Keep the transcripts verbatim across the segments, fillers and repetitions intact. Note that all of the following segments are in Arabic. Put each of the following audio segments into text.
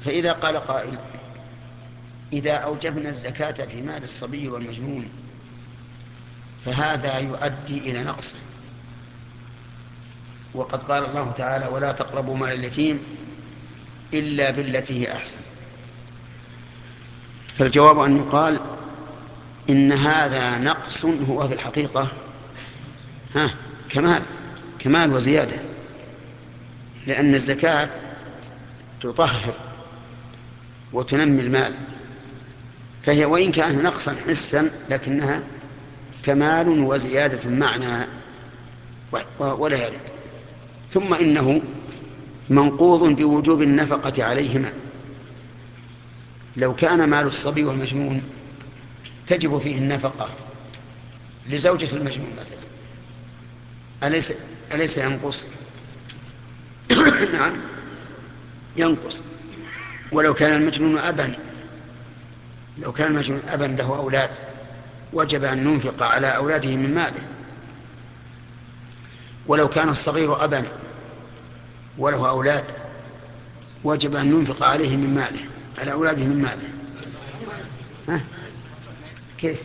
فإذا قال قائل: إذا أوجبنا الزكاة في مال الصبي والمجنون فهذا يؤدي إلى نقص، وقد قال الله تعالى: ولا تقربوا مال اليتيم إلا بالتي هي أحسن. فالجواب أن يقال إن هذا نقص هو في الحقيقة ها كمال كمال وزيادة، لأن الزكاة تطهر وتنمي المال، فهي وإن كانت نقصا حسا لكنها كمال وزيادة معنى ولا يرد. ثم إنه منقوض بوجوب النفقة عليهما. لو كان مال الصبي والمجنون تجب فيه النفقة لزوجة المجنون مثلا، أليس, أليس ينقص؟ نعم ينقص. ولو كان المجنون أبا لو كان المجنون أبا له أولاد وجب أن ننفق على أولاده من ماله. ولو كان الصغير أبا وله أولاد وجب أن ننفق عليه من ماله على أولاده من ماله. ها؟ كيف؟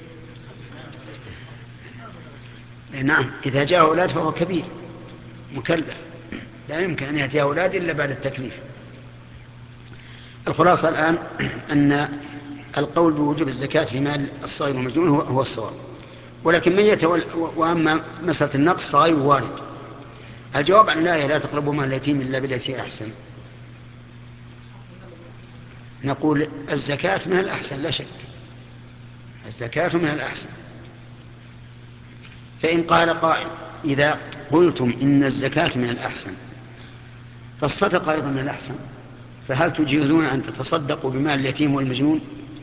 نعم، إذا جاء أولاد فهو كبير مكلف، لا يمكن أن يأتي أولاد إلا بعد التكليف. الخلاصة الآن أن القول بوجوب الزكاة في مال الصغير والمجنون هو, هو الصواب، ولكن من يتول وأما مسألة النقص فغير وارد. الجواب عن الآية لا تقربوا مال اليتيم إلا بالتي أحسن، نقول الزكاة من الأحسن لا شك، الزكاة من الأحسن. فإن قال قائل: إذا قلتم إن الزكاة من الأحسن فالصدقة أيضا من الأحسن، فهل تجيزون أن تتصدقوا بمال اليتيم والمجنون؟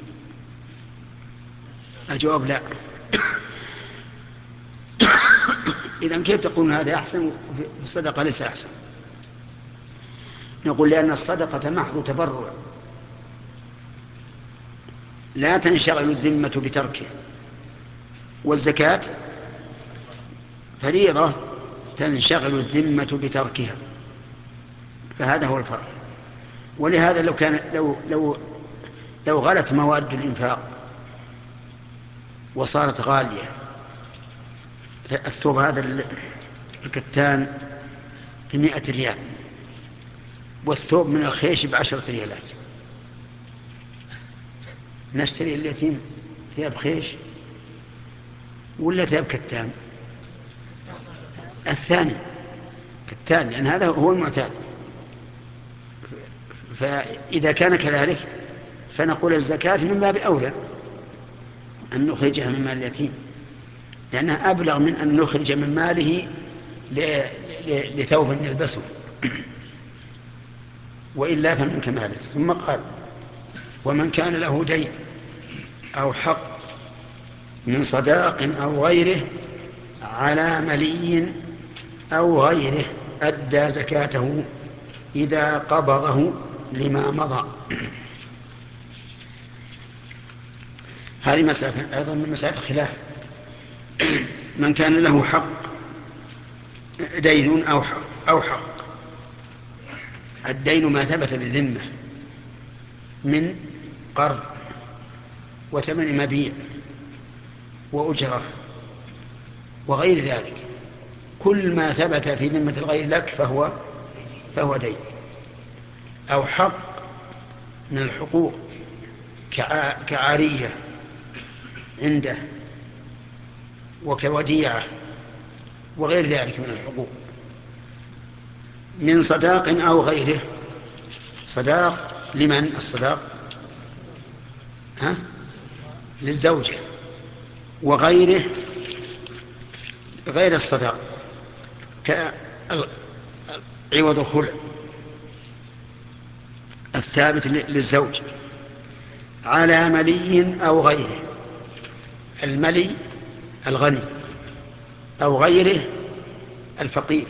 الجواب لا. إذن كيف تقولون هذا أحسن والصدقة ليس أحسن؟ نقول لأن الصدقة محض تبرع لا تنشغل الذمة بتركه، والزكاة فريضة تنشغل الذمة بتركها، فهذا هو الفرق. ولهذا لو كان لو لو لو غلت مواد الإنفاق وصارت غالية، الثوب هذا الكتان بمئة ريال والثوب من الخيش بعشرة ريالات، نشتري اليتيم ثياب خيش ولا ثياب كتان؟ الثاني كتان، لأن هذا هو المعتاد. فإذا كان كذلك فنقول الزكاة من باب أولى أن نخرجها من مال اليتيم، لأنها أبلغ من أن نخرج من ماله لثوب يلبسه، وإلا فمن كماله. ثم قال: ومن كان له دين أو حق من صداق أو غيره على ملي أو غيره أدى زكاته إذا قبضه لما مضى. هذه مسألة أيضا من مسائل الخلاف. من كان له حق دين أو حق, أو حق الدين ما ثبت بالذمة من قرض وثمن مبيع وأجرة وغير ذلك، كل ما ثبت في ذمة الغير لك فهو فهو دين. أو حق من الحقوق كعارية عنده وكوديعة وغير ذلك من الحقوق، من صداق أو غيره. صداق لمن؟ الصداق ها؟ للزوجة، وغيره غير الصداق كعوض الخلع الثابت للزوج، على ملي أو غيره. الملي الغني أو غيره الفقير.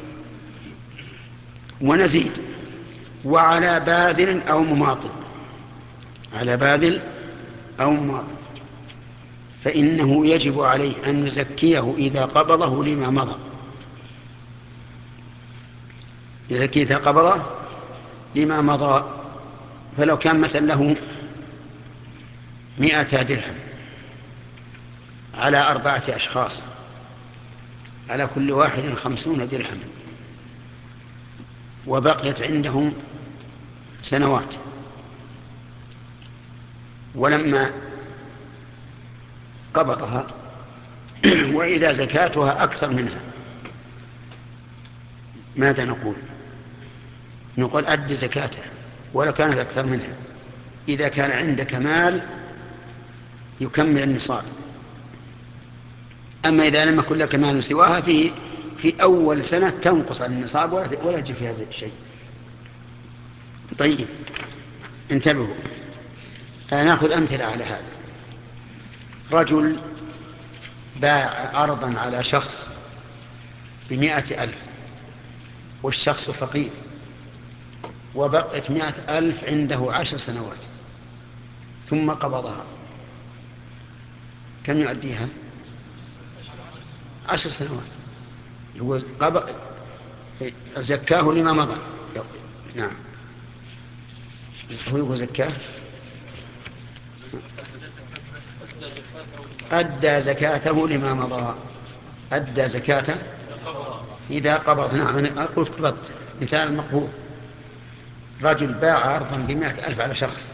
ونزيد: وعلى باذل أو مماطل، على باذل أو مماطل، فإنه يجب عليه أن يزكيه إذا قبضه لما مضى. يزكيه إذا قبضه لما مضى. فلو كان مثلا له مئة درهم على أربعة أشخاص، على كل واحد خمسون درهما، وبقيت عندهم سنوات، ولما قبضها وإذا زكاتها أكثر منها، ماذا نقول؟ نقول أد زكاتها ولو كانت أكثر منها إذا كان عندك مال يكمل النصاب. أما إذا لم يكن لك مال سواها في في أول سنة تنقص النصاب ولا يجي فيها شيء. طيب انتبهوا، نأخذ أمثلة على هذا. رجل باع أرضا على شخص بمائة ألف والشخص فقير، وبقيت مائة ألف عنده عشر سنوات ثم قبضها، كم يؤديها؟ عشر سنوات. هو قبض زكاه لما مضى. نعم، هو يقول زكاه أدى زكاته لما مضى، أدى زكاته إذا قبض. نعم، أنا قلت قبضت. مثال مقبول: رجل باع أرضا بمائة ألف على شخص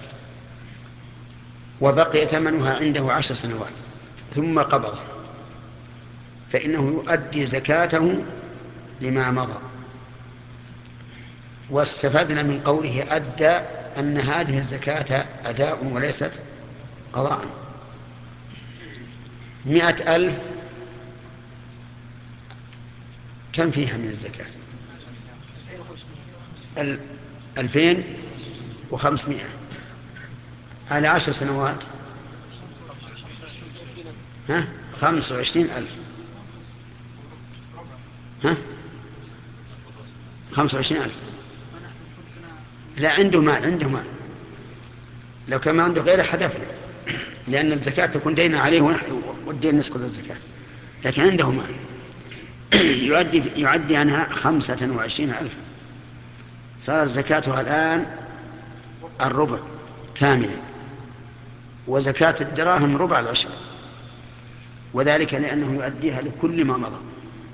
وبقي ثمنها عنده عشر سنوات ثم قبض، فإنه يؤدي زكاته لما مضى. واستفدنا من قوله أدى أن هذه الزكاة أداء وليست قضاء. مئة ألف كم فيها من الزكاة؟ ألفين وخمسمائة على عشر سنوات، ها خمس وعشرين ألف، ها خمس وعشرين ألف. لا، عنده مال، عنده مال. لو كان ما عنده غيره حذفنا، لأن الزكاة تكون دينا عليه والدين نسقط الزكاة، لكن عنده مال يؤدي يعدي عنها خمسة وعشرين ألف، صارت زكاتها الآن الربع كاملا، وزكاة الدراهم ربع العشر، وذلك لأنه يؤديها لكل ما مضى.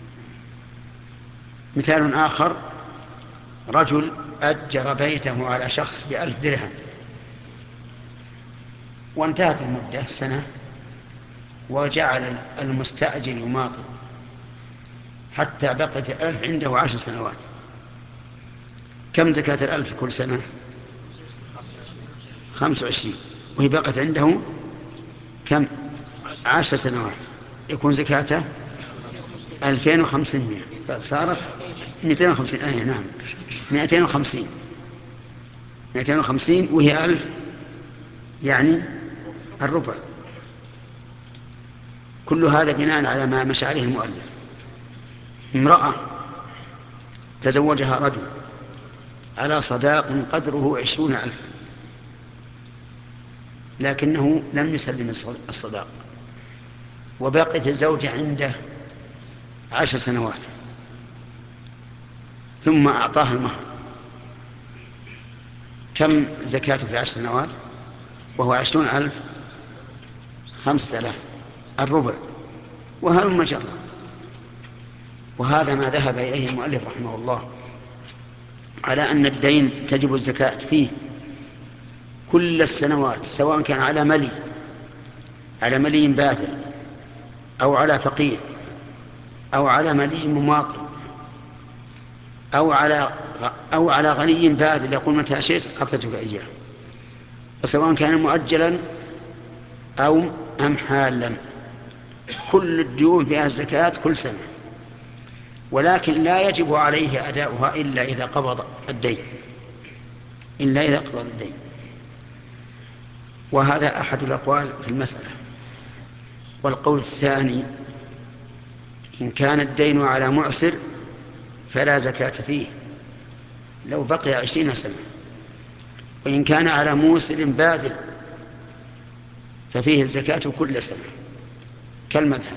مثال آخر: رجل أجر بيته على شخص بألف درهم وانتهت المدة سنة، وجعل المستأجر يماطل حتى بقت الألف عنده عشر سنوات. كم زكاة الألف كل سنة؟ خمس وعشرين، وهي بقت عنده كم؟ عشر سنوات، يكون زكاته ألفين وخمسمائة، فصارت مئتين وخمسين. أي نعم، مئتين وخمسين، مئتين وخمسين وهي ألف، يعني الربع. كل هذا بناء على ما مشى عليه المؤلف. امرأة تزوجها رجل على صداق قدره عشرون ألف، لكنه لم يسلم الصداق، وبقيت الزوجة عنده عشر سنوات ثم أعطاها المهر. كم زكاته في عشر سنوات وهو عشرون ألف؟ خمسة آلاف، الربع، وهلم جرا. وهذا ما ذهب إليه المؤلف رحمه الله، على أن الدين تجب الزكاة فيه كل السنوات، سواء كان على ملي، على ملي باذل، أو على فقير، أو على ملي مماطل، أو على أو على غني باذل يقول متى شئت أعطيتك إياه، وسواء كان مؤجلا أو أم حالا، كل الديون فيها الزكاة كل سنة، ولكن لا يجب عليه أداؤها إلا إذا قبض الدين، إلا إذا قبض الدين. وهذا أحد الأقوال في المسألة. والقول الثاني: إن كان الدين على معسر فلا زكاة فيه لو بقي عشرين سنة، وإن كان على موسر باذل ففيه الزكاة كل سنة كالمذهب.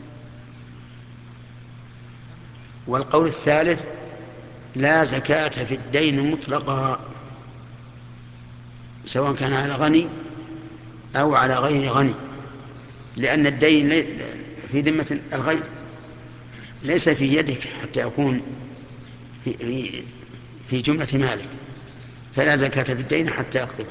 والقول الثالث: لا زكاة في الدين مطلقا، سواء كان على غني أو على غير غني، لأن الدين في ذمة الغير ليس في يدك حتى يكون في, في جملة مالك، فلا زكاة في الدين حتى يقبضه.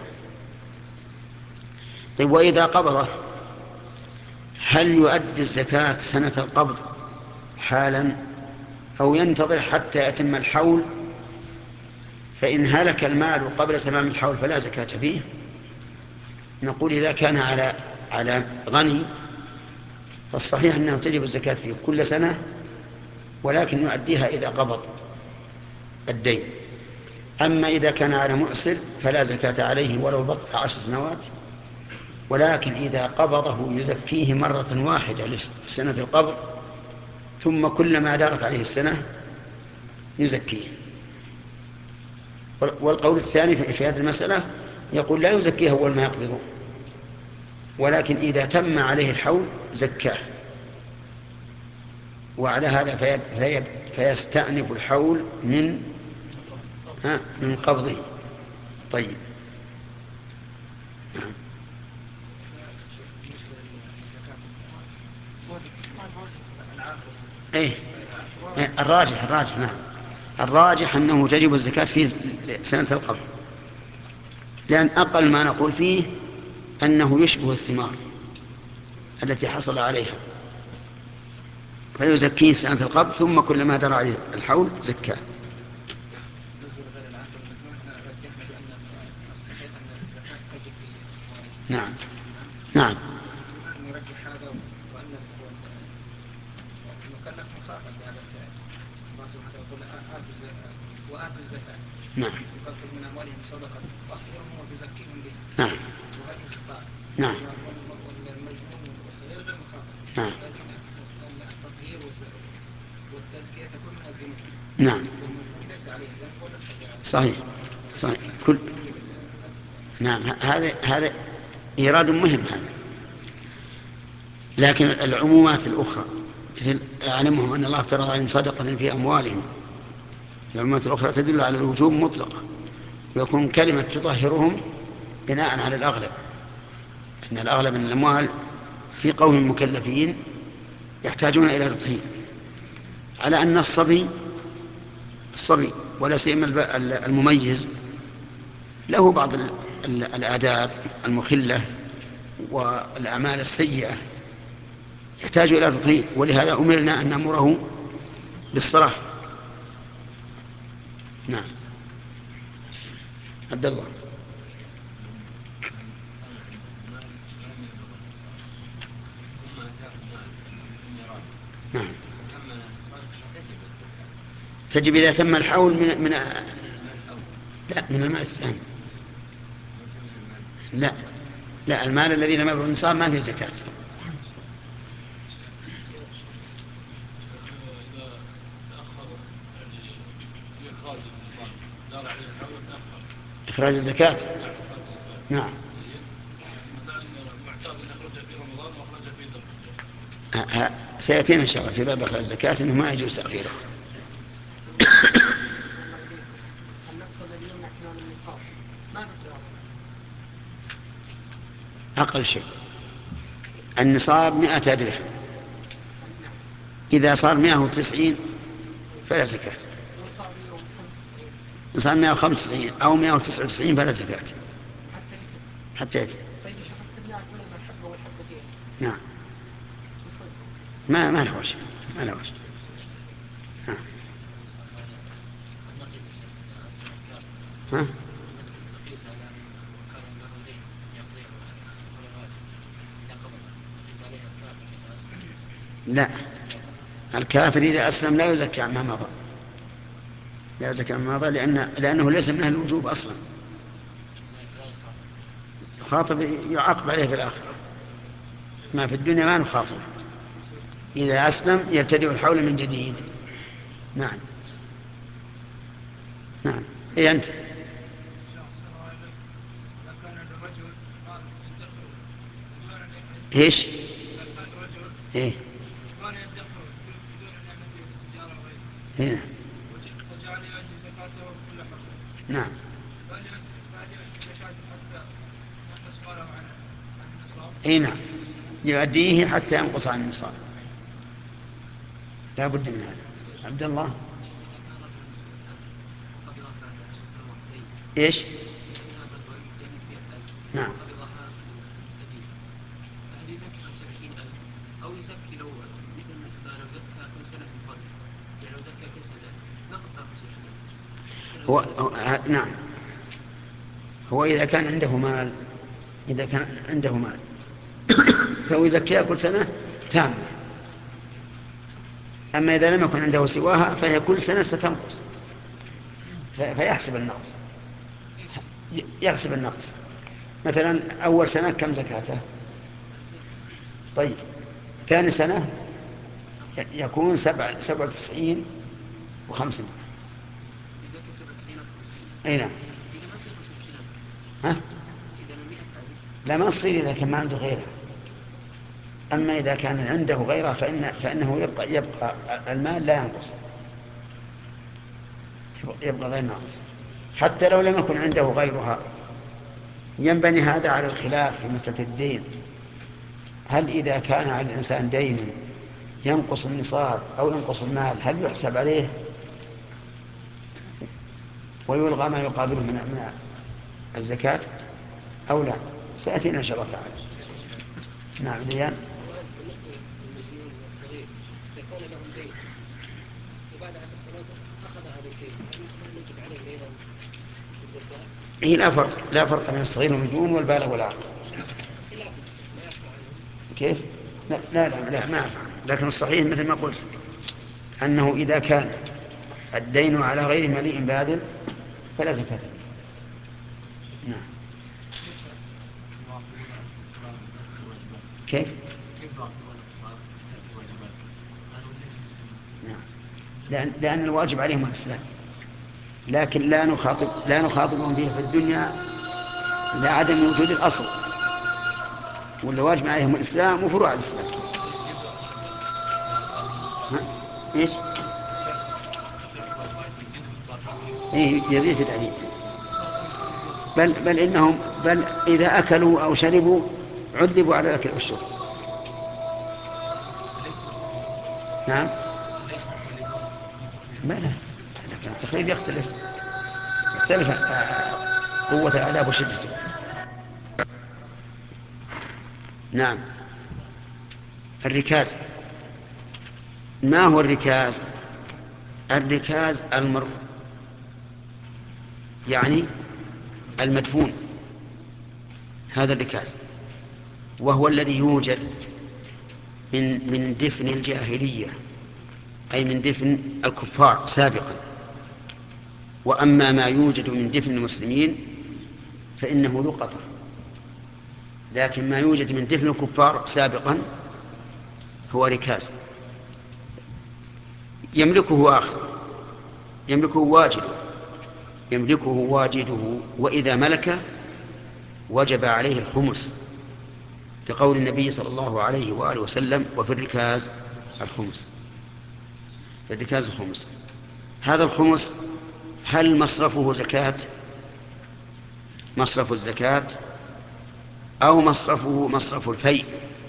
طيب وإذا قبضه هل يؤدي الزكاة سنة القبض حالا أو ينتظر حتى يتم الحول؟ فإن هلك المال قبل تمام الحول فلا زكاة فيه. نقول إذا كان على على غني فالصحيح أنه تجب الزكاة فيه كل سنة، ولكن يؤديها إذا قبض الدين. أما إذا كان على معسر فلا زكاة عليه ولو بقي عشر سنوات، ولكن إذا قبضه يزكيه مرة واحدة لسنة القبض، ثم كلما دارت عليه السنة يزكيه. والقول الثاني في هذه المسألة يقول لا يزكيه أول ما يقبضه، ولكن إذا تم عليه الحول زكاه، وعلى هذا فيب فيب فيستأنف الحول من ها من قبضه. طيب نعم. ايه الراجح الراجح نعم الراجح أنه تجب الزكاة في سنة القبض، لأن أقل ما نقول فيه أنه يشبه الثمار التي حصل عليها، فيزكيه سنة القبض ثم كلما درى عليه الحول زكاه. نعم نعم نرجح هذا وأن المكلف مخاطب بهذا الفعل. الله سبحانه يقول آتوا الزكاة وآتوا الزكاة، نعم يقدم من أموالهم صدقة تطهرهم وتزكيهم بها. نعم وهذه خطاب. نعم والمجنون والصغير غير مخاطب، نعم لكن التطهير والتزكية تكون من الذنوب. نعم والمجنون ليس عليه ذنب ولا استطاع. صحيح صحيح كل نعم هذا هذا إيراد مهم هذا. لكن العمومات الأخرى مثل أعلمهم أن الله افترض عليهم صدقة في أموالهم، العمومات الأخرى تدل على الوجوب مطلقة، ويكون كلمة تطهرهم بناء على الأغلب، أن الأغلب من الأموال في قوم المكلفين يحتاجون إلى تطهير، على أن الصبي الصبي ولا سيما المميز له بعض الآداب المخلة والأعمال السيئة يحتاج إلى تطهير، ولهذا أمرنا أن نأمره بالصلاة. نعم عبد الله. نعم تجب إذا تم الحول من, من لا من المال الثاني. لا لا المال الذي لم يبلغ النصاب ما فيه زكاة. إخراج الزكاة نعم سيأتينا إن شاء الله في باب إخراج الزكاة أنه ما يجوز تأخيره. أقل شيء النصاب مئة درهم، إذا صار مئة وتسعين فلا زكاة، صار مئة وخمسة وتسعين أو مئة وتسعة وتسعين فلا زكاة حتى يأتي. نعم ما ما له وجه ما له وجه. نعم ها لا الكافر إذا أسلم لا يزكي عما مضى، لا يزكي عما مضى لأن لأنه ليس من أهل الوجوب أصلا، خاطب يعاقب عليه في الآخرة، ما في الدنيا ما نخاطب. إذا أسلم يبتدئ الحول من جديد. نعم نعم إيه أنت إيش إيه إيه نعم اي نعم، يؤديه حتى ينقص عن النصاب، لا بد من هذا. عبد الله ايش؟ نعم. أو يزكي لو مثل ما لو زكى كل سنة في الفضل، يعني لو زكى كل سنة نقص عن خمسة وعشرين. هو هو نعم، هو إذا كان عنده مال، إذا كان عنده مال فهو يزكيها كل سنة تامة. أما إذا لم يكن عنده سواها فهي كل سنة ستنقص، فيحسب النقص، يحسب النقص. مثلا أول سنة كم زكاته؟ طيب ثاني سنة يكون سبع سبعة وتسعين وخمسين. أي نعم. ها؟ لا ما تصير إذا كان ما عنده غيره. أما إذا كان عنده غيره فإن فإنه يبقى يبقى المال لا ينقص، يبقى غير ناقص حتى لو لم يكن عنده غيرها. ينبني هذا على الخلاف في مسألة الدين، هل إذا كان على الإنسان دين ينقص النصاب أو ينقص المال هل يحسب عليه ويلغى ما يقابله من من الزكاة أو لا؟ سيأتينا إن شاء الله تعالى. نعم ديان. بالنسبة للمديون والصغير إذا كان لهم دين وبعد عشر سنوات أخذ هذا الدين هل يجب عليه أيضا الزكاة؟ هي لا فرق لا فرق بين الصغير والمجنون والبالغ والعاقل. كيف؟ لا لا لا, لا ما أعرف عنه. لكن الصحيح مثل ما قلت أنه إذا كان الدين على غير مليء بادل فلا زكاة فيه. نعم. كيف؟ نعم. لأن, لأن الواجب عليهم الإسلام، لكن لا نخاطب لا نخاطبهم به في الدنيا لعدم وجود الأصل، ولا واجب عليهم الإسلام وفروع الإسلام. ها؟ إيش؟ إيه يزيد في تعذيب. بل بل إنهم بل إذا أكلوا أو شربوا عذبوا على الأكل والشرب. نعم. ما لا، لكن التخليد يختلف يختلف قوة العذاب وشدته. نعم. الركاز، ما هو الركاز؟ الركاز المر يعني المدفون، هذا الركاز، وهو الذي يوجد من من دفن الجاهلية، أي من دفن الكفار سابقا. وأما ما يوجد من دفن المسلمين فإنه لقطة، لكن ما يوجد من دفن الكفار سابقا هو ركاز يملكه آخر، يملكه واجده يملكه واجده وإذا ملك وجب عليه الخمس، لقول النبي صلى الله عليه وآله وسلم وفي الركاز الخمس. في الركاز الخمس. هذا الخمس هل مصرفه زكاة مصرف الزكاة أو مصرفه مصرف الفيء؟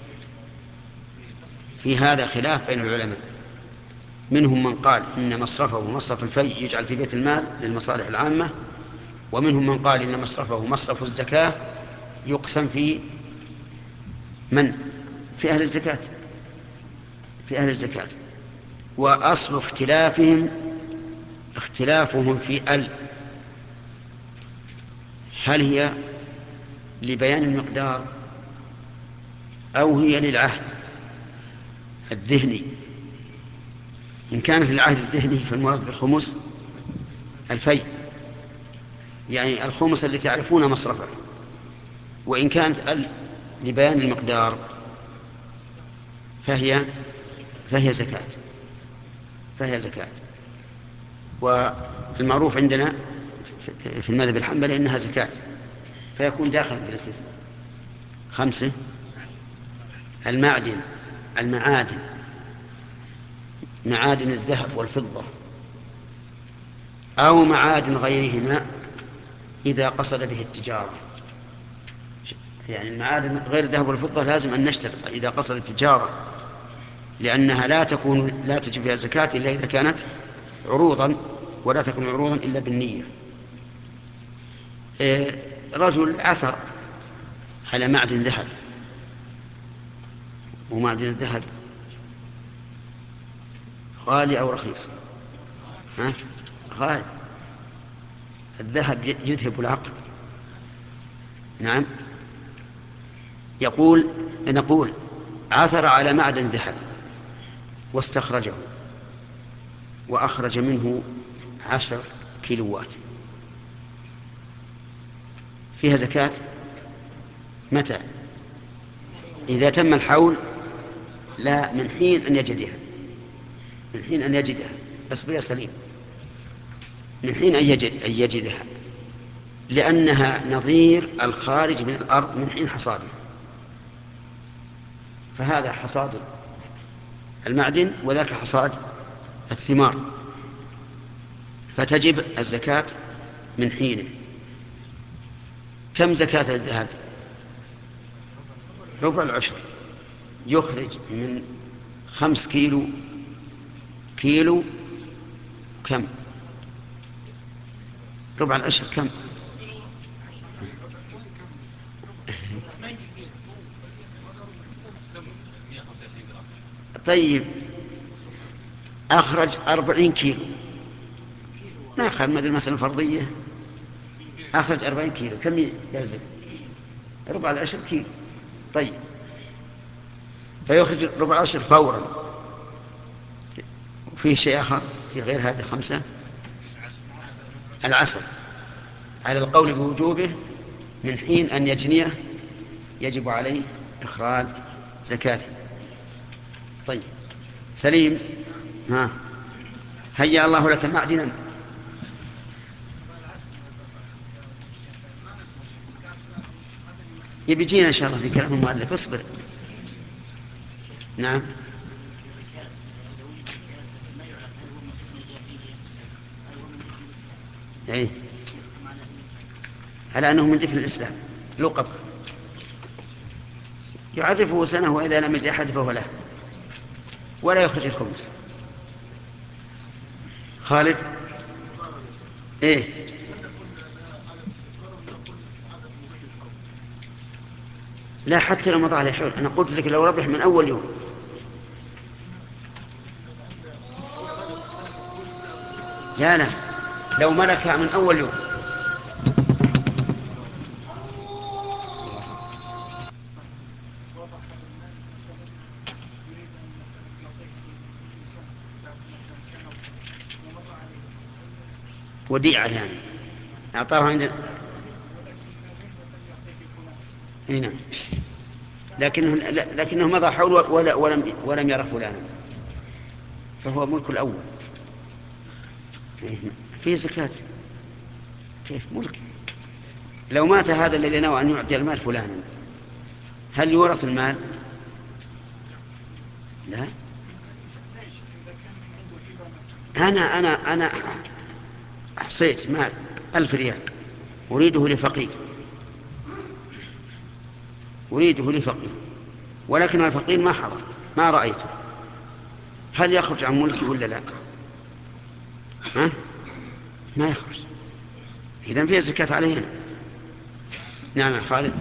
في هذا خلاف بين العلماء. منهم من قال إن مصرفه مصرف الفيء يجعل في بيت المال للمصالح العامة، ومنهم من قال إن مصرفه مصرف الزكاة يقسم في من؟ في أهل الزكاة في أهل الزكاة. وأصل اختلافهم اختلافهم في ال هل هي لبيان المقدار أو هي للعهد الذهني. إن كانت للعهد الذهني فالمراد بالخمس الفيء، يعني الخمس اللي تعرفون مصرفه. وإن كانت ال لبيان المقدار فهي فهي زكاة فهي زكاة والمعروف عندنا في المذهب الحنبلي أنها زكاة، فيكون داخل في الاستثناء. خمسة: المعدن المعادن معادن الذهب والفضة أو معادن غيرهما إذا قصد به التجارة. يعني المعادن غير الذهب والفضة لازم أن نشترط إذا قصد التجارة، لأنها لا تكون لا تجب فيها الزكاة إلا إذا كانت عروضا، ولا تكون عروضا إلا بالنية. إيه، رجل عثر على معدن ذهب، ومعدن الذهب غالي أو رخيص؟ ها؟ غالي. الذهب يذهب العقل. نعم. يقول نقول عثر على معدن ذهب واستخرجه وأخرج منه عشر كيلوات، فيها زكاة متى؟ إذا تم الحول، لا، من حين أن يجدها، من حين أن يجدها. اصبر يا سليم، من حين أن يجد أن يجدها، لأنها نظير الخارج من الأرض من حين حصاده. فهذا حصاد المعدن وذاك حصاد الثمار، فتجب الزكاة من حينه. كم زكاة الذهب؟ ربع العشر. يخرج من خمس كيلو كيلو كم؟ ربع العشر كم؟ طيب أخرج أربعين كيلو، ناخذ مثل مثلا فرضية، أخرج أربعين كيلو، كم يلزم؟ ربع العشر كيلو. طيب، فيخرج ربع العشر فورا. وفيه شيء آخر في غير هذه خمسة، العسل على القول بوجوبه من حين أن يجنيه يجب عليه إخراج زكاته. طيب سليم، ها هيا الله لك معدنا. يبيجينا إن شاء الله في كلام المؤلف، اصبر. نعم. أي، على أنه من دفن الإسلام لقطة يعرفه سنة، وإذا لم يجد أحد فهو له، ولا يخرج الخمس. خالد. إيه، لا، حتى لو مضى عليه حول. أنا قلت لك لو ربح من أول يوم. لا لا، لو ملكها من أول يوم. وديعة يعني أعطاه عند. نعم، لكنه لكنه مضى حول ولا ولم ولم يرى فلانا، فهو ملك الأول. فيه زكاة. كيف ملك؟ لو مات هذا الذي نوى أن يعطي المال فلانا، هل يورث المال؟ لا. أنا أنا أنا أحصيت مال ألف ريال أريده لفقير، أريده لفقير، ولكن الفقير ما حضر، ما رأيته، هل يخرج عن ملكي ولا لا؟ ها؟ ما يخرج. إذن فيه زكاة علينا. نعم يا خالد.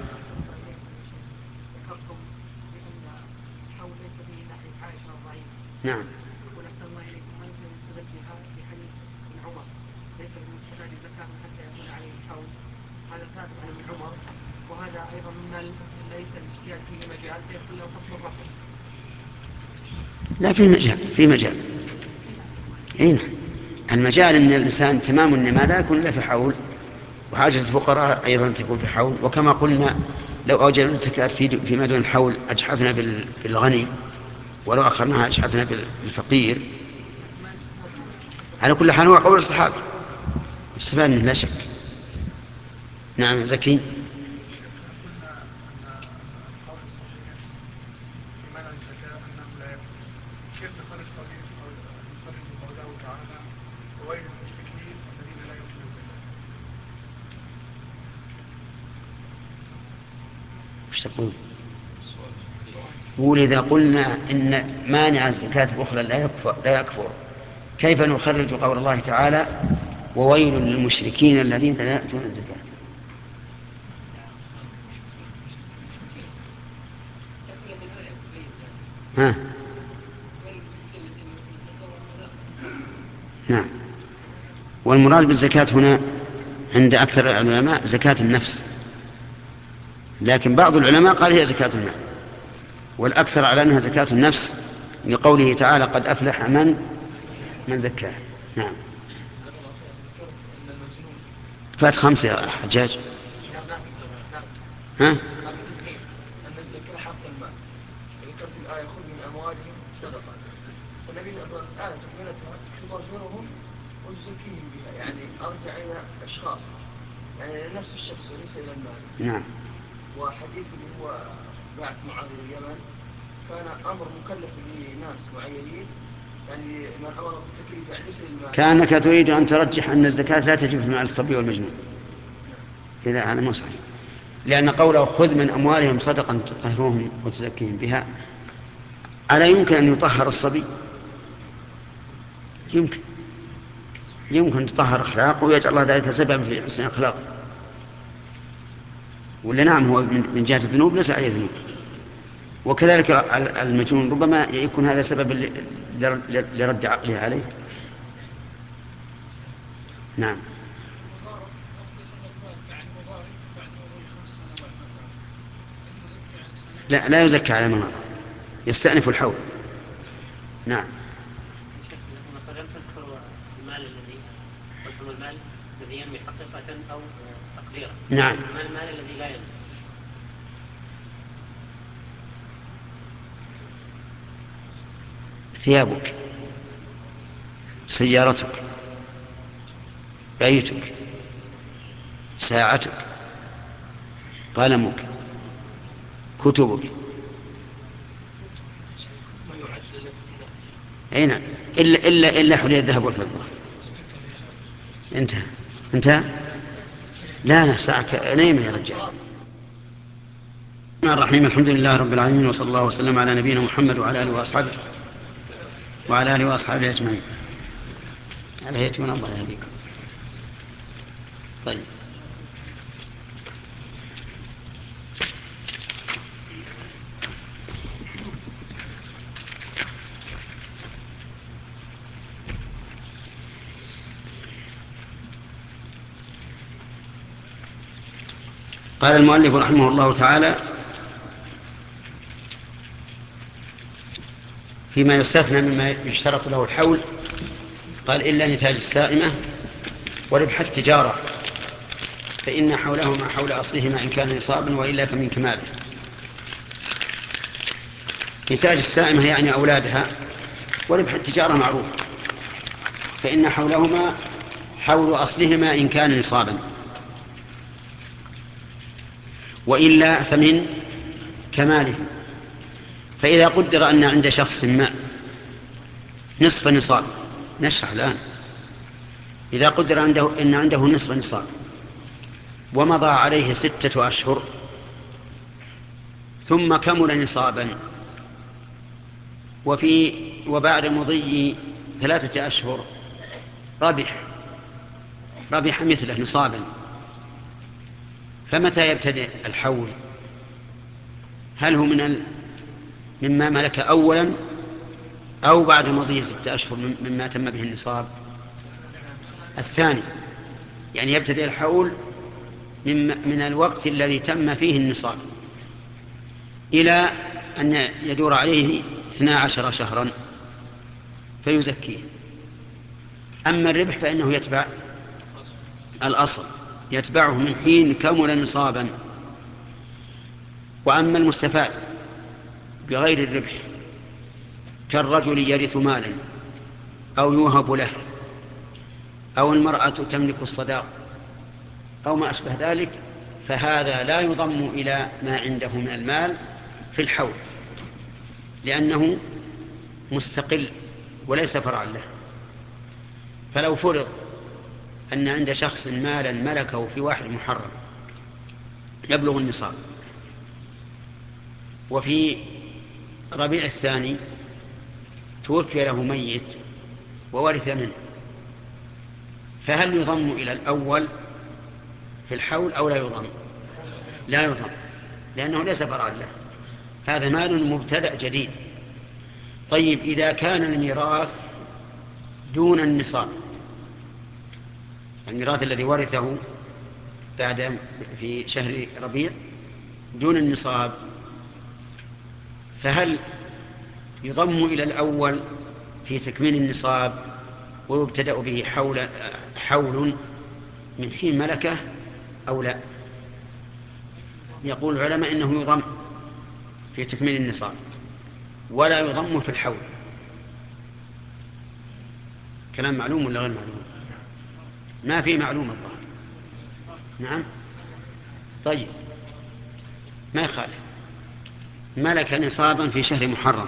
نعم. ونحسن الله إليكم، ما يمكن أن يستدل بها في حديث ابن عمر ليس بالمستفاد الزكاة حتى يكون عليه الحول، هذا ثابت عن ابن عمر، وهذا أيضا مما ليس الاجتهاد فيه مجال فيكون له حكم الرفض. لا، في مجال، في مجال. هنا المجال أن الإنسان تمام النماء لا يكون إلا في حول، وحاجة الفقراء أيضا تكون في حول. وكما قلنا لو أوجبنا الزكاة فيما دون الحول أجحفنا بالغني، ولو أخرناها أجحفنا بالفقير. على كل حال هو قول الصحابة استفاد منه لا شك. نعم زكي. شيخنا قلنا أن القول الصحيح في منع الزكاة أنه لا يخرج، كيف نخرج قوله أو نخرج قوله تعالى وويل للمشركين الذين لا يؤتون الزكاة؟ وش تقول؟ قول إذا قلنا إن مانع الزكاة بأخرى لا يكفر, لا يكفر كيف نخرج قول الله تعالى وويل للمشركين الذين لا يأتون الزكاة؟ ها. نعم. والمراد بالزكاة هنا عند أكثر العلماء زكاة النفس، لكن بعض العلماء قال هي زكاة المال، والأكثر على أنها زكاة النفس لقوله تعالى قد أفلح من من زكاه. نعم. فات خمسة يا حجاج. ها؟ أن الزكاة حق المال، ذكرت الآية خذ من أموالهم صدقة، فالنبي الآية تكملتها تطهرهم وتزكيهم بها، يعني أرجع إلى أشخاص، يعني نفس الشخص وليس إلى المال. نعم. وحديث اللي هو بعث معاذ اليمن كان أمر مكلف لناس معينين، يعني من أمر بالتكليف يعني ليس للمال. كأنك تريد أن ترجح أن الزكاة لا تجب في مال الصبي والمجنون. لا، هذا مو صحيح، لأن قوله خذ من أموالهم صدقا تطهرهم وتزكيهم بها، ألا يمكن أن يطهر الصبي؟ يمكن يمكن تطهر أخلاقه ويجعل الله ذلك سببا في حسن أخلاقه، ولا نعم هو من جهة الذنوب ليس عليه ذنوب. وكذلك المجنون ربما يكون هذا سببا لرد عقله عليه. نعم. لا لا يزكى على منار، يستأنف الحول. نعم. مثلا تذكر المال الذي قلتم المال الذي ينمي حقيقة أو تقديرا. نعم. ما المال الذي لا ينمي؟ ثيابك، سيارتك، بيتك، ساعتك، قلمك، كتبك. أي نعم، إلا إلا إلا حلي الذهب والفضة. انتهى انتهى. لا لا ساعة نايمة يا رجال. الرحمن الرحيم، الحمد لله رب العالمين، وصلى الله وسلم على نبينا محمد وعلى آله وأصحابه وعلى آله وأصحابه أجمعين. على هيتون الله يهديكم. طيب. قال المؤلف رحمه الله تعالى فيما يستثنى مما يشترط له الحول، قال إلا نتاج السائمة وربح التجارة فإن حولهما حول أصلهما إن كان نصابا وإلا فمن كماله. نتاج السائمة يعني أولادها، وربح التجارة معروف، فإن حولهما حول أصلهما إن كان نصابا وإلا فمن كماله. فإذا قدر أن عند شخص ما نصف نصاب، نشرح الآن، إذا قدر عنده أن عنده نصف نصاب ومضى عليه ستة أشهر ثم كمل نصابا، وفي وبعد مضي ثلاثة أشهر ربح ربح مثله نصابا، فمتى يبتدئ الحول؟ هل هو من ال... مما ملك أولا أو بعد مضي ستة أشهر مما تم به النصاب؟ الثاني، يعني يبتدئ الحول من, من الوقت الذي تم فيه النصاب إلى أن يدور عليه اثنا عشر شهرا فيزكيه. أما الربح فإنه يتبع الأصل، يتبعه من حين كمل نصابا. وأما المستفاد بغير الربح كالرجل يرث مالا أو يوهب له أو المرأة تملك الصداق أو ما أشبه ذلك، فهذا لا يضم إلى ما عنده من المال في الحول، لأنه مستقل وليس فرعا له. فلو فرض أن عند شخص مالا ملكه في واحد محرم يبلغ النصاب وفي ربيع الثاني توفي له ميت وورث منه، فهل يضم إلى الأول في الحول أو لا يضم؟ لا يضم، لأنه ليس فرعا له، هذا مال مبتدأ جديد. طيب إذا كان الميراث دون النصاب، الميراث الذي ورثه بعد في شهر ربيع دون النصاب، فهل يضم إلى الأول في تكميل النصاب ويبتدأ به حول حول من حين ملكه أو لا؟ يقول العلماء إنه يضم في تكميل النصاب ولا يضم في الحول. كلام معلوم ولا غير معلوم؟ ما في معلوم الظاهر. نعم طيب ما يخالف. ملك نصابا في شهر محرم،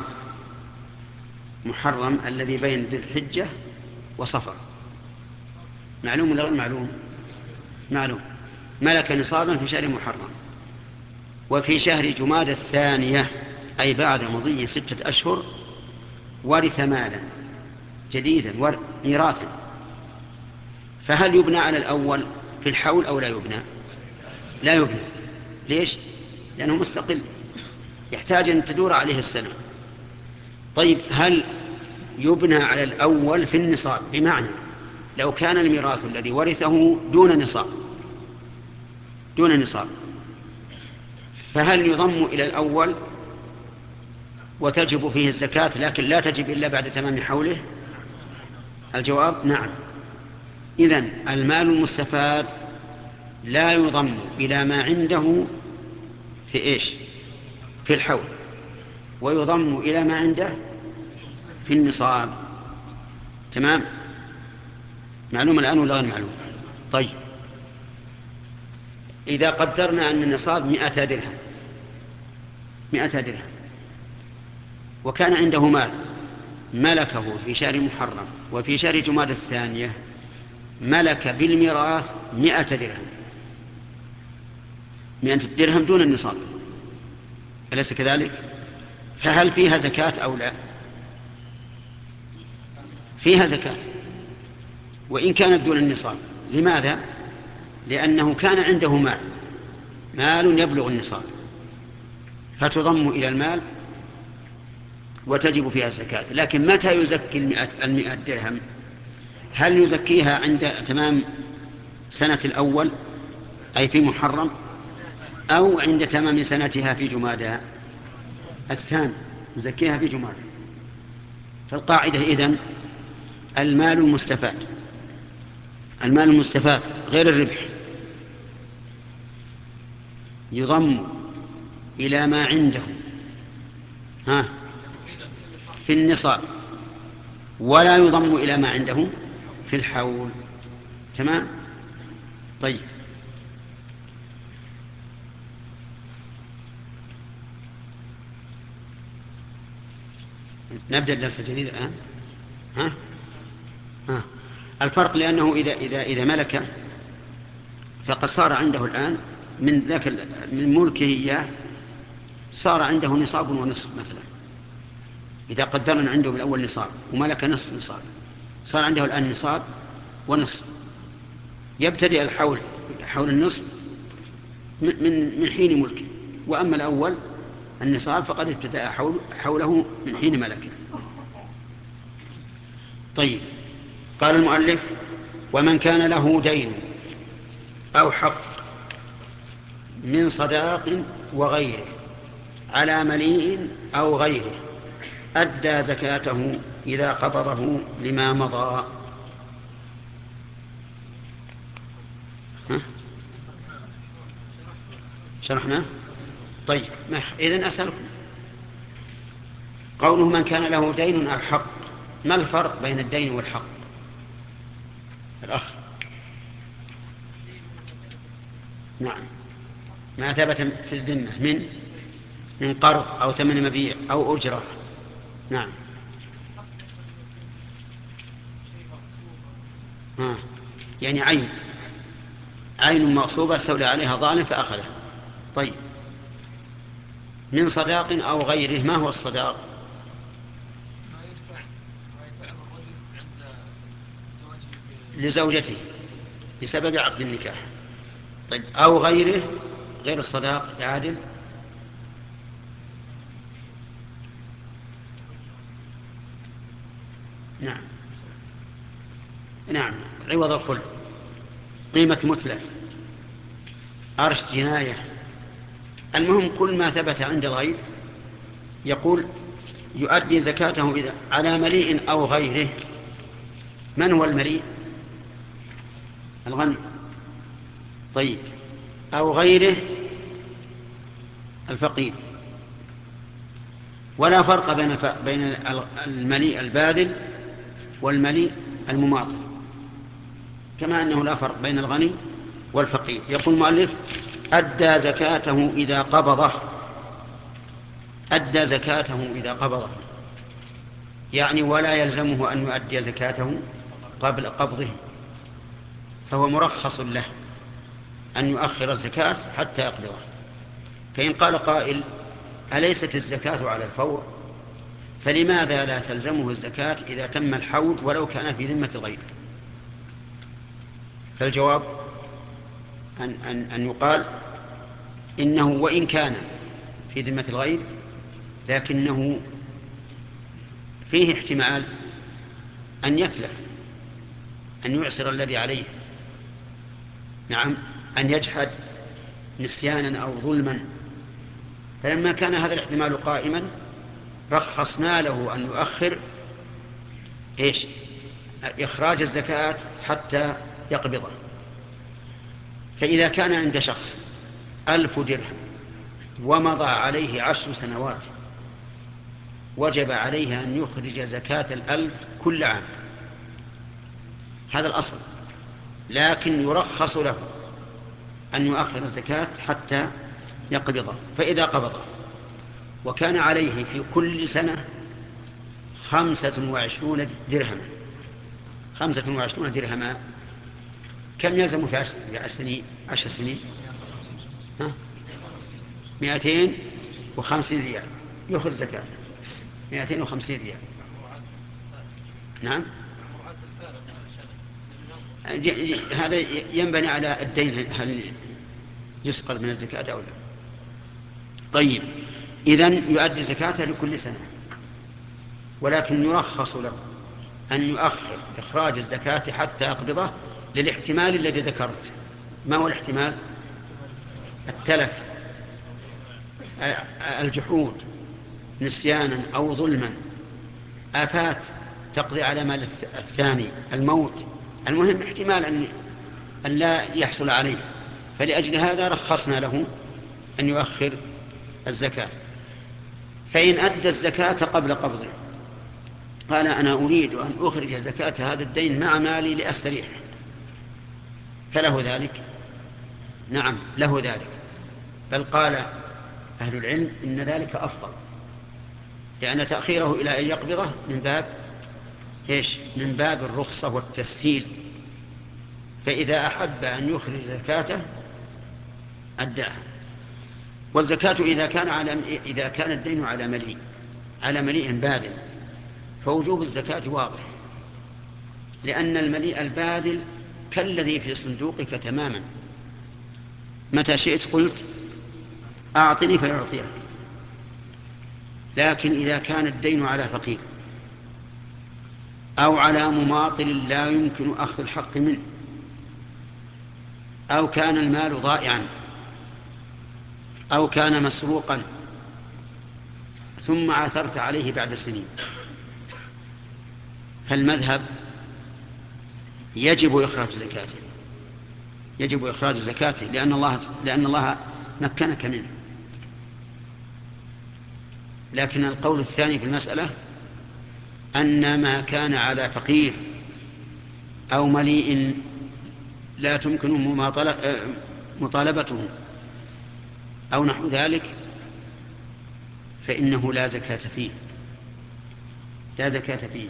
محرم الذي بين ذي الحجة وصفر، معلوم ولا غير معلوم؟ معلوم. ملك نصابا في شهر محرم، وفي شهر جمادى الثانية أي بعد مضي ستة أشهر ورث مالا جديدا ميراثا، فهل يبنى على الأول في الحول أو لا يبنى؟ لا يبنى. ليش؟ لأنه مستقل يحتاج أن تدور عليه السنة. طيب هل يبنى على الأول في النصاب؟ بمعنى لو كان الميراث الذي ورثه دون نصاب دون نصاب فهل يضم إلى الأول وتجب فيه الزكاة لكن لا تجب إلا بعد تمام حوله؟ الجواب نعم. إذن المال المستفاد لا يضم إلى ما عنده في إيش؟ في الحول، ويضم إلى ما عنده في النصاب. تمام؟ معلوم الآن ولا غير معلوم؟ طيب إذا قدرنا أن النصاب مئة درهم مئة درهم وكان عنده مال ملكه في شهر محرم وفي شهر جمادى الثانية ملك بالميراث مئة درهم، مئة درهم دون النصاب، أليس كذلك؟ فهل فيها زكاة أو لا؟ فيها زكاة وإن كانت دون النصاب. لماذا؟ لأنه كان عنده مال مال يبلغ النصاب، فتضم إلى المال وتجب فيها الزكاة. لكن متى يزكي المئة, المئة درهم؟ هل يزكيها عند تمام سنة الأول أي في محرم، أو عند تمام سنتها في جمادى الثاني؟ يزكيها في جمادى. فالقاعدة إذن المال المستفاد المال المستفاد غير الربح يضم إلى ما عنده ها في النصاب ولا يضم إلى ما عنده في الحول. تمام؟ طيب نبدأ الدرس الجديد الآن. ها؟ ها. الفرق لأنه إذا إذا إذا ملك فقد صار عنده الآن من ذاك من ملكه إياه صار عنده نصاب ونصف مثلا. إذا قدرنا عنده بالأول نصاب وملك نصف نصاب صار عنده الآن نصاب ونصف. يبتدئ الحول حول النصف من من حين ملكه، وأما الأول النصاب فقد ابتدأ حول حوله من حين ملكه. طيب قال المؤلف: ومن كان له دين أو حق من صداق وغيره على مليء أو غيره أدى زكاته إذا قبضه لما مضى. ها؟ شرحنا؟ طيب إذن أسألكم، قوله من كان له دين أو حق، ما الفرق بين الدين والحق؟ الأخ. نعم، ما ثبت في الذمة من من قرض أو ثمن مبيع أو أجرة. نعم. آه. يعني عين عين مغصوبة استولى عليها ظالم فأخذها. طيب من صداق أو غيره. ما هو الصداق؟ ما يدفع ما يدفع الرجل عند زواجه لزوجته بسبب عقد النكاح. طيب أو غيره، غير الصداق يا عادل؟ نعم نعم، عوض الخلع، قيمة متلف، أرش، جناية، المهم كل ما ثبت عند الغير. يقول يؤدي زكاته إذا على مليء أو غيره. من هو المليء؟ الغني. طيب أو غيره الفقير. ولا فرق بين بين المليء الباذل والمليء المماطل، كما أنه لا فرق بين الغني والفقير. يقول المؤلف أدى زكاته إذا قبضه. أدى زكاته إذا قبضه، يعني ولا يلزمه أن يؤدي زكاته قبل قبضه، فهو مرخص له أن يؤخر الزكاة حتى يقبضه. فإن قال قائل أليست الزكاة على الفور، فلماذا لا تلزمه الزكاة إذا تم الحول ولو كان في ذمة الغير؟ فالجواب أن, أن, أن يقال إنه وإن كان في ذمة الغير لكنه فيه احتمال أن يتلف، أن يعسر الذي عليه، نعم، أن يجحد نسيانا أو ظلما. فلما كان هذا الاحتمال قائما رخصنا له أن يؤخر إيش؟ إخراج الزكاة حتى يقبضه. فإذا كان عند شخص ألف درهم ومضى عليه عشر سنوات وجب عليه أن يخرج زكاة الألف كل عام، هذا الأصل، لكن يرخص له أن يؤخر الزكاة حتى يقبضه. فإذا قبضه وكان عليه في كل سنة خمسة وعشرون درهما، خمسة وعشرون درهما كم يلزم في عشر, في عشر سنين؟ عشر سنين ها؟ مئتين وخمسين ريال يخرج زكاة، مئتين وخمسين ريال. نعم، هذا ينبني على الدين، هل يسقط من الزكاة أو لا. طيب إذن يؤدي زكاته لكل سنة، ولكن يرخص له أن يؤخر إخراج الزكاة حتى يقبضه للاحتمال الذي ذكرت. ما هو الاحتمال؟ التلف، الجحود، نسيانا أو ظلما، آفات تقضي على مال الثاني، الموت، المهم احتمال أن أن لا يحصل عليه. فلأجل هذا رخصنا له أن يؤخر الزكاة. فإن أدى الزكاة قبل قبضه قال أنا أريد أن أخرج زكاة هذا الدين مع مالي لأستريح، فله ذلك؟ نعم له ذلك، بل قال أهل العلم إن ذلك أفضل، لأن تأخيره إلى أن يقبضه من باب إيش؟ من باب الرخصة والتسهيل. فإذا أحب أن يخرج زكاته أداها. والزكاة إذا كان على إذا كان الدين على مليء على مليء باذل فوجوب الزكاة واضح، لأن المليء الباذل كالذي في صندوقك تماما، متى شئت قلت أعطني فيعطيك. لكن إذا كان الدين على فقير أو على مماطل لا يمكن أخذ الحق منه، أو كان المال ضائعا، أو كان مسروقا ثم عثرت عليه بعد سنين، فالمذهب يجب إخراج زكاته، يجب إخراج زكاته لأن الله لأن الله مكنك منه. لكن القول الثاني في المسألة أن ما كان على فقير أو مليء لا تمكن مطالبته أو نحو ذلك فإنه لا زكاة فيه، لا زكاة فيه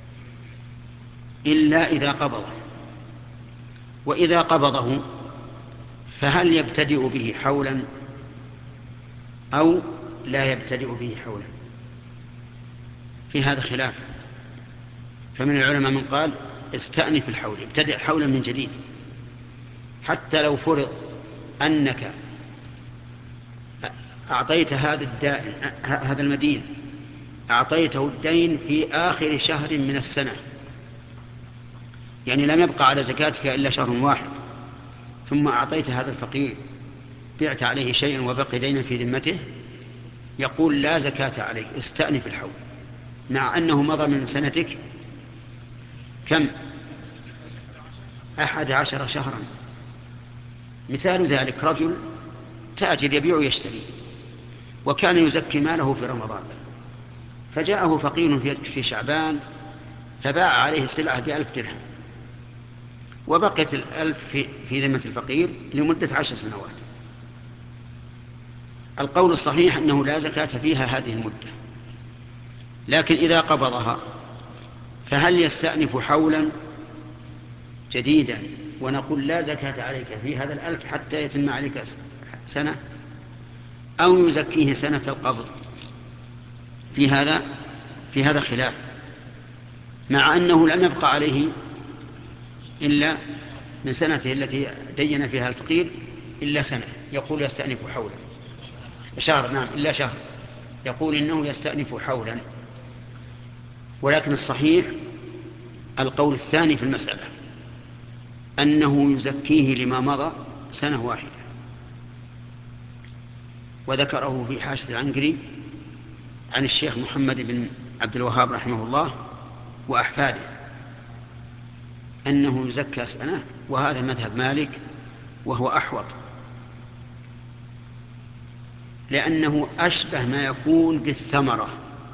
إلا إذا قبضه. وإذا قبضه فهل يبتدئ به حولا أو لا يبتدئ به حولا. في هذا خلاف، فمن العلماء من قال استأنف الحول، ابتدئ حولا من جديد، حتى لو فرض أنك أعطيت هذا الدائن هذا المدين أعطيته الدين في آخر شهر من السنة، يعني لم يبقى على زكاتك إلا شهر واحد، ثم أعطيت هذا الفقير بعت عليه شيئا وبقي دينا في ذمته، يقول لا زكاة عليك، استأنف الحول، مع أنه مضى من سنتك كم؟ أحد عشر شهرا. مثال ذلك رجل تاجر يبيع ويشتري، وكان يزكي ماله في رمضان، فجاءه فقير في شعبان فباع عليه السلعة بألف درهم، وبقيت الألف في, في ذمة الفقير لمدة عشر سنوات. القول الصحيح أنه لا زكاة فيها هذه المدة، لكن إذا قبضها فهل يستأنف حولا جديدا ونقول لا زكاة عليك في هذا الألف حتى يتم عليك سنة، أو يزكيه سنة القبض؟ في هذا في هذا خلاف، مع أنه لم يبقى عليه إلا من سنته التي دين فيها الفقير إلا سنة، يقول يستأنف حولا شهر، نعم إلا شهر، يقول إنه يستأنف حولا. ولكن الصحيح القول الثاني في المسألة، أنه يزكيه لما مضى سنة واحدة، وذكره في حاشية العنقري عن الشيخ محمد بن عبد الوهاب رحمه الله وأحفاده أنه يزكى سنة، وهذا مذهب مالك وهو أحوط، لأنه أشبه ما يكون بالثمرة.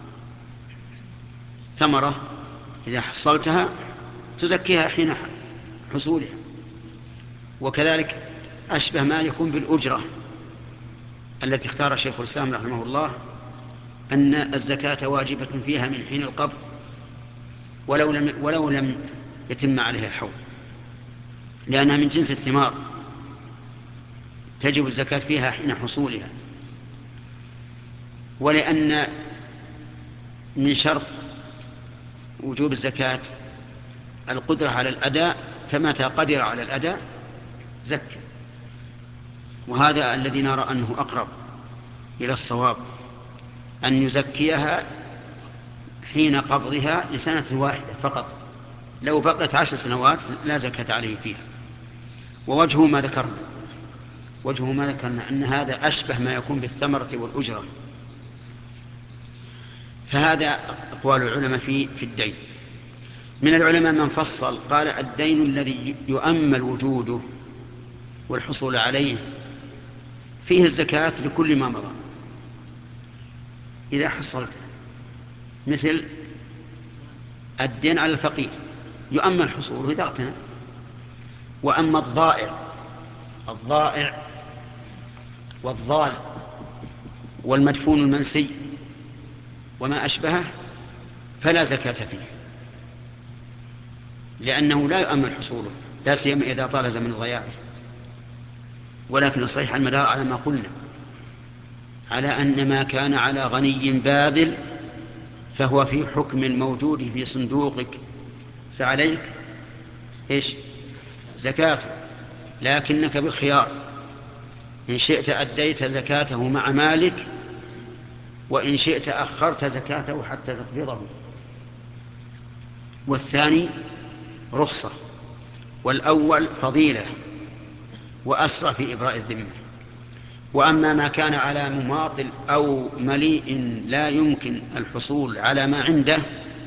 ثمرة إذا حصلتها تزكيها حين حصولها، وكذلك أشبه ما يكون بالأجرة التي اختار شيخ الإسلام رحمه الله أن الزكاة واجبة فيها من حين القبض ولو لم, ولو لم يتم عليها الحول، لأنها من جنس الثمار تجب الزكاة فيها حين حصولها. ولأن من شرط وجوب الزكاة القدرة على الأداء، فمتى قدر على الأداء زكى، وهذا الذي نرى أنه أقرب إلى الصواب، أن يزكيها حين قبضها لسنة واحدة فقط، لو بقت عشر سنوات لا زكاة عليه فيها. ووجهه ما ذكرنا وجهه ما ذكرنا أن هذا أشبه ما يكون بالثمرة والأجرة. فهذا أقوال العلماء في في الدين. من العلماء من فصل قال الدين الذي يؤمل وجوده والحصول عليه فيه الزكاة لكل ما مضى إذا حصلته، مثل الدين على الفقير يؤمل حصوله إذا اغتنى. وأما الضائع الضائع والضال والمدفون المنسي وما أشبهه فلا زكاة فيه، لأنه لا يؤمل حصوله، لا سيما إذا طال زمن ضياعه. ولكن الصحيح المدار على ما قلنا، على أن ما كان على غني باذل فهو في حكم الموجود في صندوقك، فعليك إيش؟ زكاته، لكنك بالخيار، إن شئت أديت زكاته مع مالك، وإن شئت أخرت زكاته حتى تقبضه. والثاني رخصة، والأول فضيلة وأسرع في إبراء الذمة. وأما ما كان على مماطل أو مليء لا يمكن الحصول على ما عنده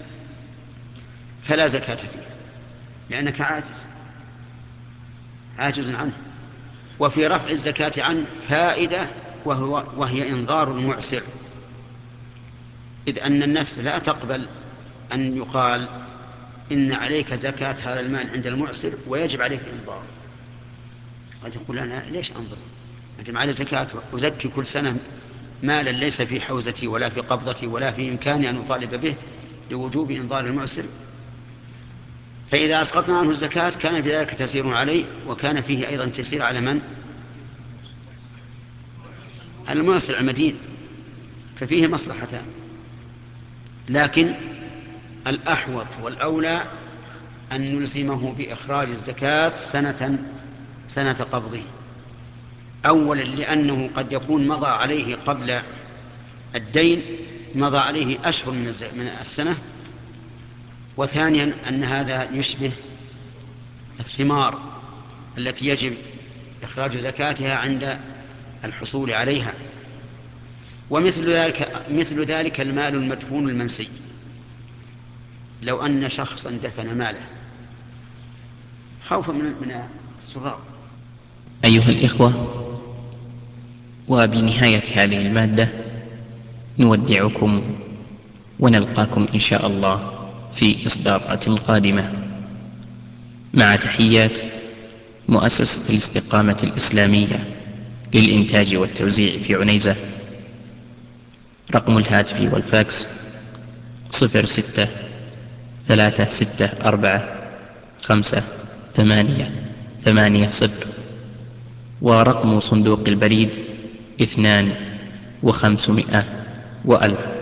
فلا زكاة فيه، لأنك عاجز عاجز عنه. وفي رفع الزكاة عنه فائدة، وهو وهي إنظار المعسر، إذ أن النفس لا تقبل أن يقال إن عليك زكاة هذا المال عند المعسر ويجب عليك إنظار. قد يقول أنا ليش أنظر؟ أنت معي زكاة أزكي كل سنة مالا ليس في حوزتي ولا في قبضتي ولا في إمكاني أن أطالب به لوجوب إنظار المعسر. فإذا أسقطنا عنه الزكاة كان في ذلك تسير عليه، وكان فيه أيضا تسير على من؟ على المعسر المدين. ففيه مصلحتان، لكن الأحوط والأولى أن نلزمه بإخراج الزكاة سنة سنة قبضه، أولا لأنه قد يكون مضى عليه قبل الدين مضى عليه أشهر من السنة، وثانيا أن هذا يشبه الثمار التي يجب إخراج زكاتها عند الحصول عليها. ومثل ذلك مثل ذلك المال المدفون المنسي، لو أن شخصا دفن ماله خوفا من من السراق. أيها الإخوة، وبنهاية هذه المادة نودعكم ونلقاكم إن شاء الله في إصدارات قادمة، مع تحيات مؤسسة الاستقامة الإسلامية للإنتاج والتوزيع في عنيزة. رقم الهاتف والفاكس صفر ستة ثلاثة ستة أربعة خمسة ثمانية ثمانية صفر، ورقم صندوق البريد اثنان وخمسمائة وألف.